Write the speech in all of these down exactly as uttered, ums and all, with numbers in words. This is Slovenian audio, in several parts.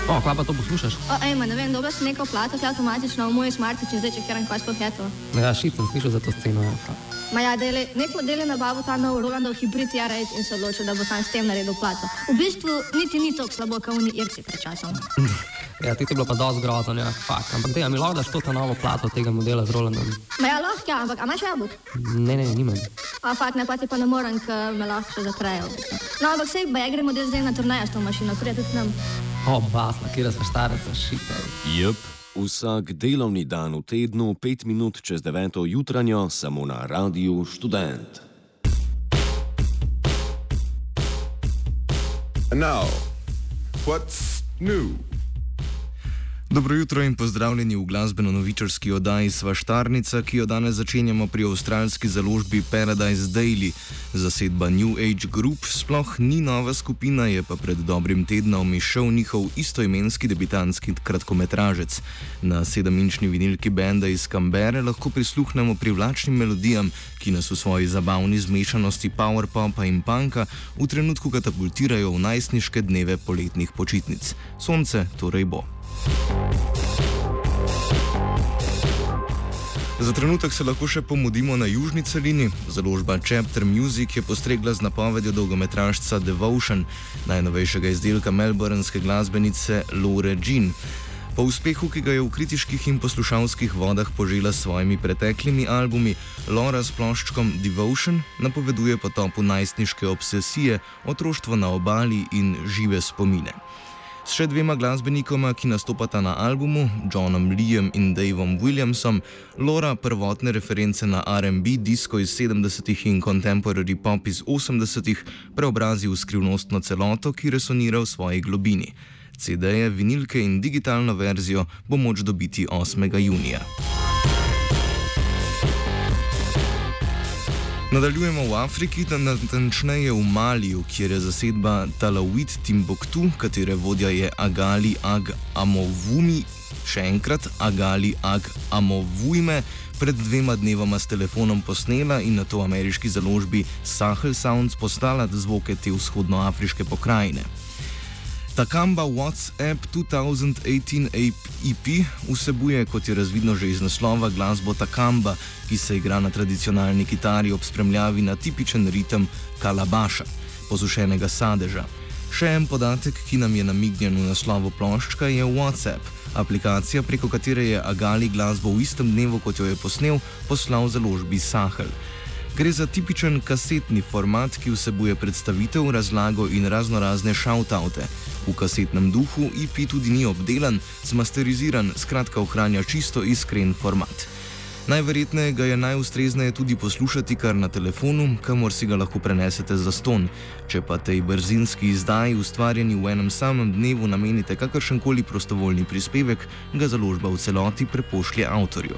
O, kva pa to poslušaš? O, ej, ma ne vem, dobila sem neko plato, ki je avtomatično v moj smartič in zdaj čekiram, kaj sploh je to. Ja, šit sem slišal za to sceno. Ja. Ma ja, dele, nek model je nabavil ta nov Rolandov hibrid R osem in se odločil, da bo sam s tem naredil plato. V bistvu niti ni toliko slabo, kot oni Irci pred časom. Ja, ti je bilo pa dosti grozno, ja, fakt. Ampak dej, a mi lahko daš to ta novo plato tega modela z Rolandom? Ma ja, lahko, ja, ampak a imaš jabolk? Ne, ne, nimam. A fakt, ne, pa ti pa ne morem, ker me lahko še zaprejo. No, ampak sej, ba ja gremo del zdaj na turnejo s to mašino, prija tudi nam. O, basna, kjera sva štareca, šit, ej. Jep, vsak delovni dan v tednu, pet minut čez deveto jutranjo, samo na Radiu Študent. And now, what's new? Dobro jutro in pozdravljeni v glasbeno-novičarski oddaji Svaštarnica, ki jo danes začenjamo pri avstralski založbi Paradise Daily. Zasedba New Age Group sploh ni nova skupina, je pa pred dobrim tednom izšel njihov istoimenski debitantski kratkometražec. Na sedem-inčni vinilki benda iz Canberre lahko prisluhnemo privlačnim melodijam, ki nas v svoji zabavni zmešanosti powerpopa in punka v trenutku katapultirajo v najstniške dneve poletnih počitnic. Sonce torej bo. Za trenutek se lahko še pomudimo na južni celini. Založba Chapter Music je postregla z napovedjo dolgometražca Devotion, najnovejšega izdelka melbournske glasbenice Lore Jean. Po uspehu, ki ga je v kritiških in poslušalskih vodah požela s svojimi preteklimi albumi, Laura s ploščkom Devotion napoveduje potop v najstniške obsesije, otroštvo na obali in žive spomine. S še dvema glasbenikoma, ki nastopata na albumu, Johnom Leeom in Davom Williamsom, Laura prvotne reference na R and B, disko iz sedemdesetih in contemporary pop iz osemdesetih preobrazi v skrivnostno celoto, ki resonira v svoji globini. C D-je, vinilke in digitalno verzijo bo moč dobiti osmega junija. Nadaljujemo v Afriki, natančneje v Maliju, kjer je zasedba Talawit Timbuktu, katere vodja je Agali Ag Amovumi, še enkrat Agali Ag Amovujme, pred dvema dnevoma s telefonom posnela in na to ameriški založbi Sahel Sounds poslala zvoke te vzhodnoafriške pokrajine. Takamba WhatsApp dva tisoč osem E P vsebuje, kot je razvidno že iz naslova, glasbo Takamba, ki se igra na tradicionalni kitari ob spremljavi na tipičen ritem kalabaša, posušenega sadeža. Še en podatek, ki nam je namignjen v naslovu ploščka, je WhatsApp, aplikacija, preko katere je Agali glasbo v istem dnevu, kot jo je posnel, poslal založbi Sahel. Gre za tipičen kasetni format, ki vsebuje predstavitev, razlago in raznorazne šautaute. V kasetnem duhu E P tudi ni obdelan, zmasteriziran, skratka ohranja čisto iskren format. Najverjetneje ga je najustrezneje tudi poslušati kar na telefonu, kamor si ga lahko prenesete zastonj. Če pa tej brzinski izdaji, ustvarjeni v enem samem dnevu, namenite kakršenkoli prostovoljni prispevek, ga založba v celoti prepošlje avtorju.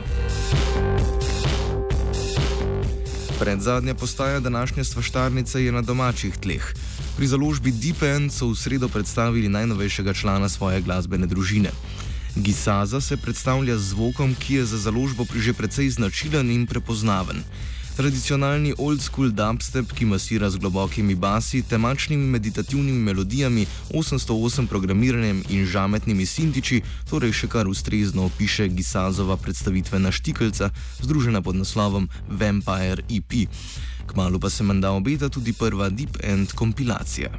Predzadnja postaja današnje Svaštarnice je na domačih tleh. Pri založbi Deep End so v sredo predstavili najnovejšega člana svoje glasbene družine. Gisaza se predstavlja z zvokom, ki je za založbo že precej značilen in prepoznaven. Tradicionalni old school dubstep, ki masira z globokimi basi, temačnimi meditativnimi melodijami, osemsto osem programiranjem in žametnimi sintiči, torej še kar ustrezno opiše Gisazova predstavitvena štikelca, združena pod naslovom Vampire E P. Kmalu pa se menda obeta tudi prva Deep End kompilacija.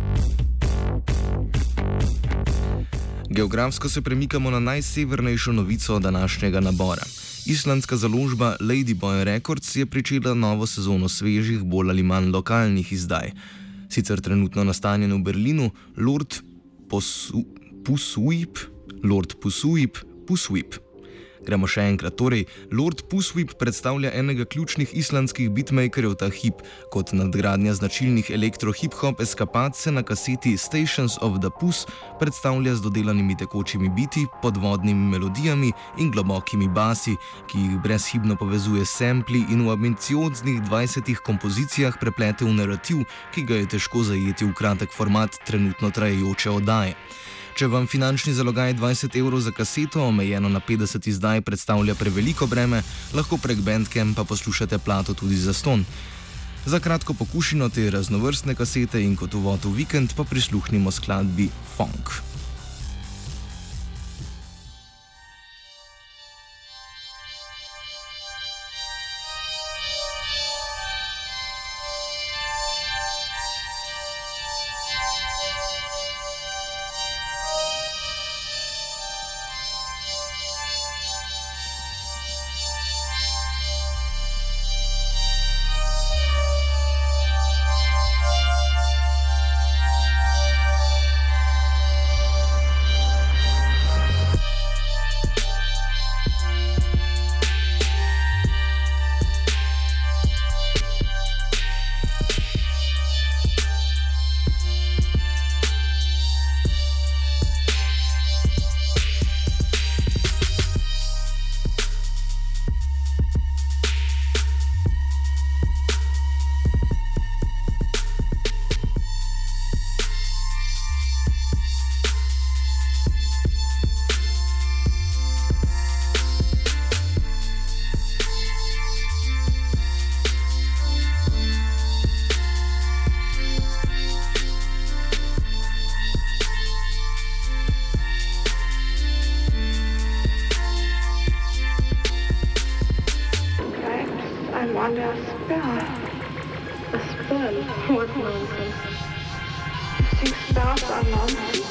Geografsko se premikamo na najsevernejšo novico današnjega nabora. Islandska založba Ladyboy Records je pričela novo sezono svežih, bolj ali manj lokalnih izdaj. Sicer trenutno nastanjen v Berlinu, Lord Puswip, Lord Puswip, Puswip. Gremo še enkrat, torej, Lord Puswip predstavlja enega ključnih islandskih beatmakerjev ta hip. Kot nadgradnja značilnih elektro-hip-hop eskapad se na kaseti Stations of the Pus predstavlja z dodelanimi tekočimi biti, podvodnimi melodijami in globokimi basi, ki jih brezhibno povezuje s sampli in v ambicioznih dvajsetih kompozicijah preplete v narativ, ki ga je težko zajeti v kratek format trenutno trajajoče oddaje. Če vam finančni zalogaj dvajset evrov za kaseto, omejeno na petdeset izdaj, predstavlja preveliko breme, lahko prek Bandcampa poslušate plato tudi zastonj. Za kratko pokušino te raznovrstne kasete in kot uvod v vikend pa prisluhnimo skladbi Funk. influences. Six stars are nonsense.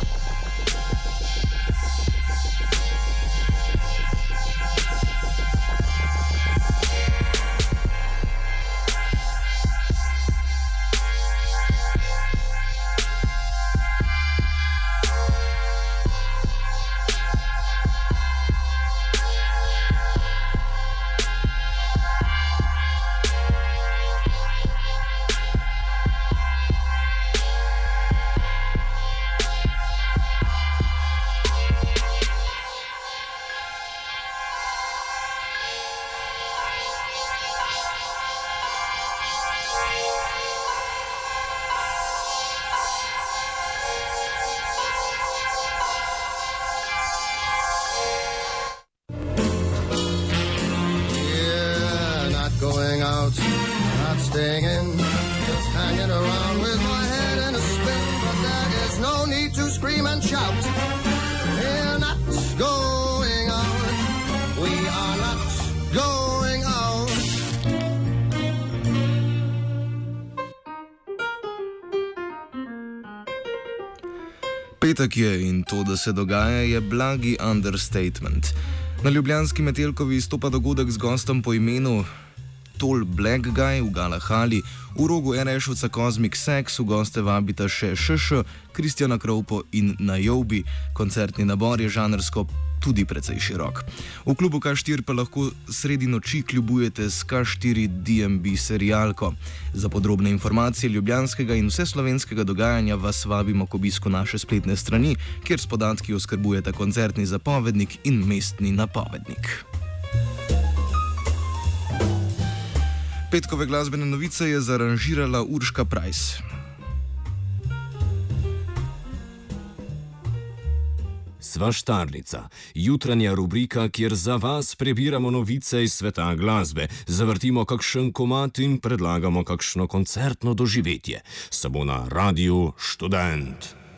Going out, not staying in, just hanging around with my head in a spin. But there is no need to scream and shout. We're not going out. We are not going out. Petek je in to, da se dogaja, je blagi understatement. Na ljubljanski Metelkovi izstopa dogodek z gostom po imenu Tall Black Guy v Galahali, v rogu Erešovca Cosmic Sex v goste vabita še Š Š, Kristjana Krovpo in Najobi. Koncertni nabor je žanrsko tudi precej širok. V klubu K štiri pa lahko sredi noči kljubujete s K štiri D M B serialko. Za podrobne informacije ljubljanskega in vseslovenskega dogajanja vas vabimo k obisku naše spletne strani, kjer s podatki oskrbujete koncertni zapovednik in mestni napovednik. Petkove glasbene novice je zaranžirala Urška Prajs. Svaštarnica, jutranja rubrika, kjer za vas prebiramo novice iz sveta glasbe, zavrtimo kakšen komad in predlagamo kakšno koncertno doživetje. Samo na Radiu Študent.